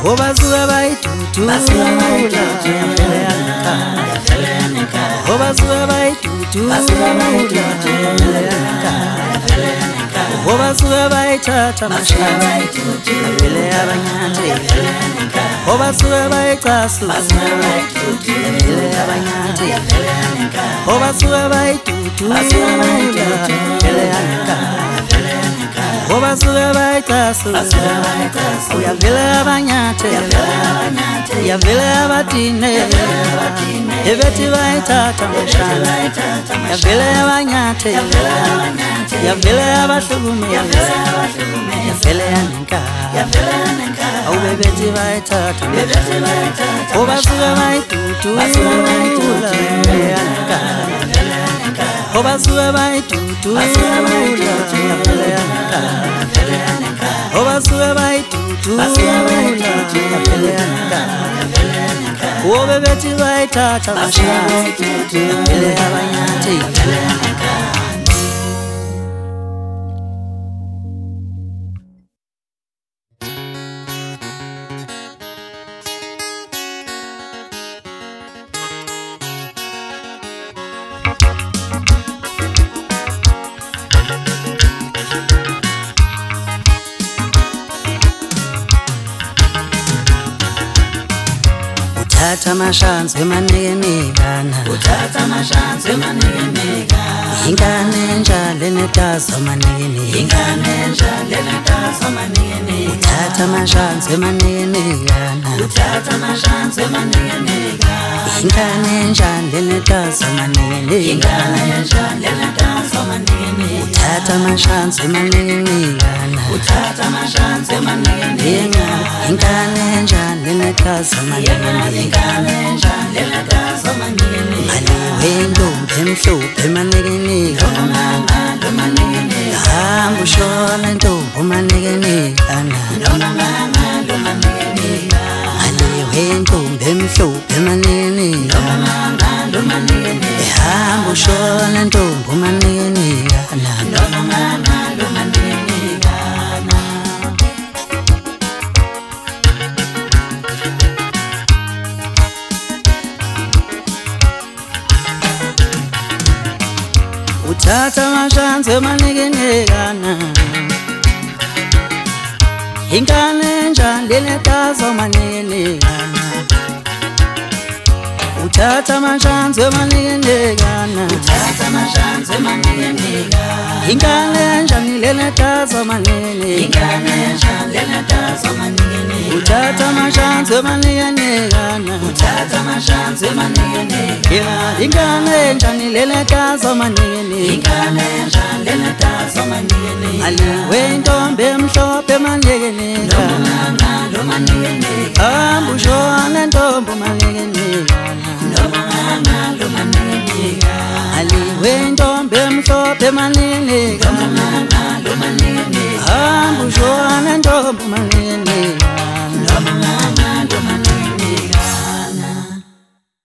Obazuka bayitutu Obazuka bayitutu Obazuka bayithatha mashaya vele abanyate Obazuka bayicasu vele abanyate Obazuka bayitutu vele anka Obazuka bayicasu uyavele abanyate uyavele abatine ebethi bayithatha mashaya yavele abanyate yavele abahlukume yavele anka awubebethi bayithatha Obazuka bayitutu anka Obazuka bayitutu yavele anka Obazuka bayitutu yavele anka Obebethi bayithatha mashaya yavele abanyate yavele anka Uthatha amashansi emanekenekana ingane enjalo enetazo amanekenekana Uthatha amashansi emanekenekana ingane enjalo enetazo amanekenekana Uthatha amashansi emanekenekana ingane enjalo enetazo Ndombi emhlophe emanekenekana hamba ushona ntombi emanekenekana Aliwe ntombi emhlophe emanekenekana hamba ushona ntombi emanekenekana Uthatha amashansi emanekenekana ingane enjalo enetazo amanekenekana Uthatha amashansi emanekenekana ingane enjalo enetazo amanekenekana Uthatha amashansi emanekenekana ingane enjalo enetazo amanekenekana Aliwe ntombi emhlophe emanekenekana hamba ushona ntombi emanekenekana Aliwe ntombi emhlophe emanekenekana hamba ushona ntombi emanekenekana